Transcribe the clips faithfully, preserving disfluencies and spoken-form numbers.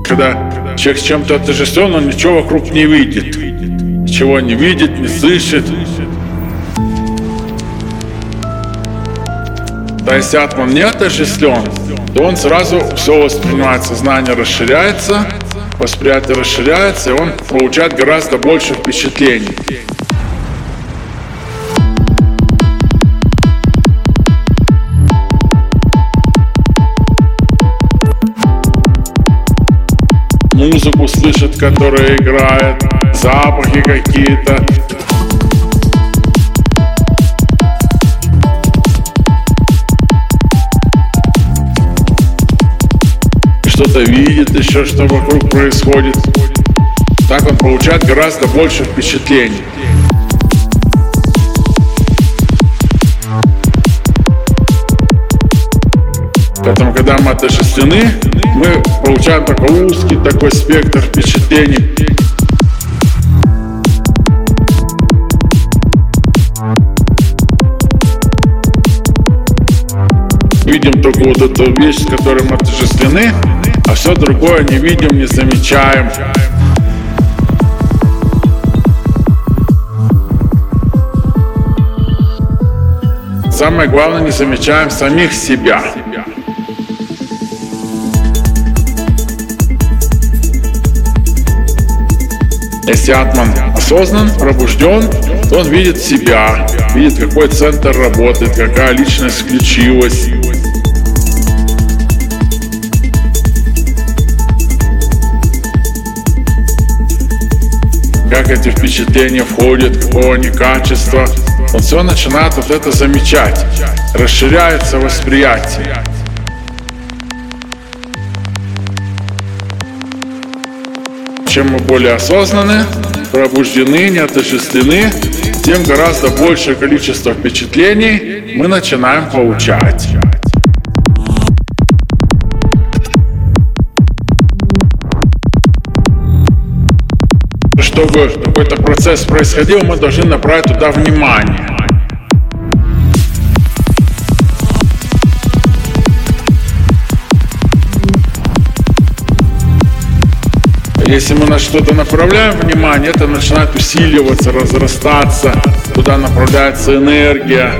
когда человек с чем-то отождествлен, он ничего вокруг не видит. Ничего не видит, не слышит. Да, если атман не отождествлен, то он сразу все воспринимает, сознание расширяется, восприятие расширяется, и он получает гораздо больше впечатлений. Музыку слышит, которая играет, запахи какие-то. Что-то видит еще, что вокруг происходит. Так он получает гораздо больше впечатлений. Поэтому, когда мы отождествлены, мы получаем такой узкий такой спектр впечатлений. Видим только вот эту вещь, с которой мы отождествлены, а все другое не видим, не замечаем. Самое главное, не замечаем самих себя. Если атман осознан, пробужден, то он видит себя, видит, какой центр работает, какая личность включилась. Как эти впечатления входят, какого они качества. Он все начинает вот это замечать. Расширяется восприятие. Чем мы более осознаны, пробуждены, не отождествлены, тем гораздо большее количество впечатлений мы начинаем получать. Чтобы какой-то процесс происходил, мы должны направить туда внимание. Если мы на что-то направляем внимание, это начинает усиливаться, разрастаться, туда направляется энергия.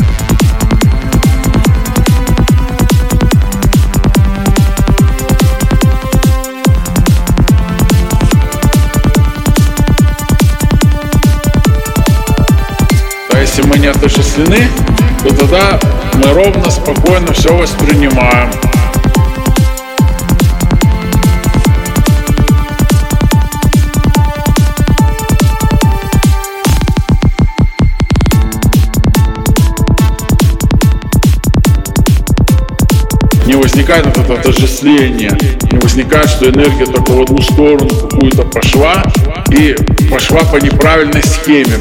А если мы не отождествлены, то тогда мы ровно, спокойно все воспринимаем. Не возникает вот это отождествление, не возникает, что энергия только в одну сторону какую-то пошла и пошла по неправильной схеме.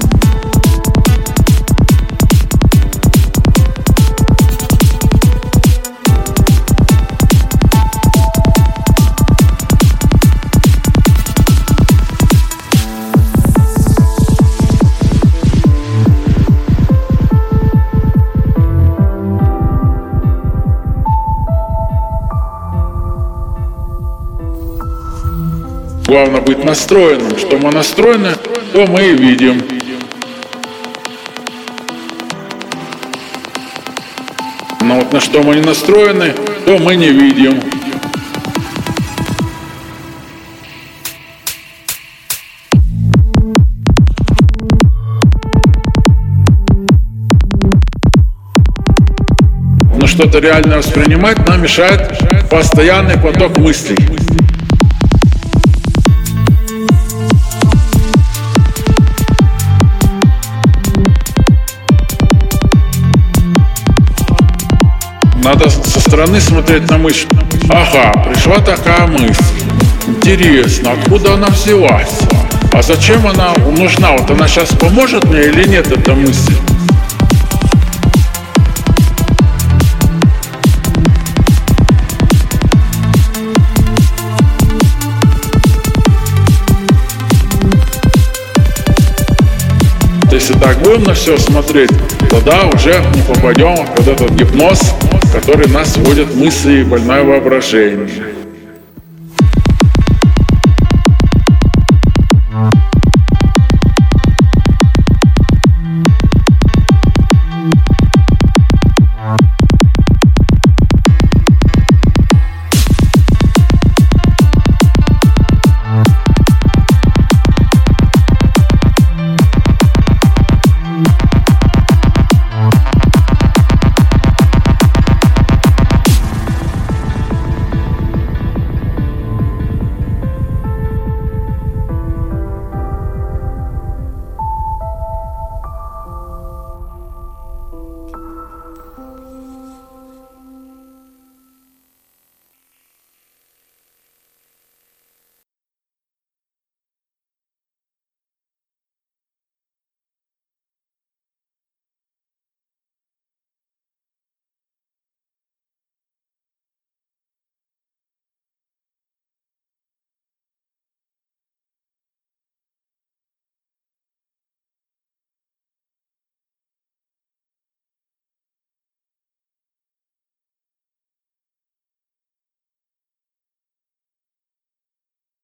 Главное быть настроенным. Что мы настроены, то мы и видим. Но вот на что мы не настроены, то мы не видим. Но что-то реально воспринимать нам мешает постоянный поток мыслей. Надо со стороны смотреть на мысль. Ага, пришла такая мысль. Интересно, откуда она взялась? А зачем она нужна? Вот она сейчас поможет мне или нет, эта мысль? Если так будем на все смотреть, тогда уже не попадем в вот этот гипноз, который нас вводит в мысли и больное воображение.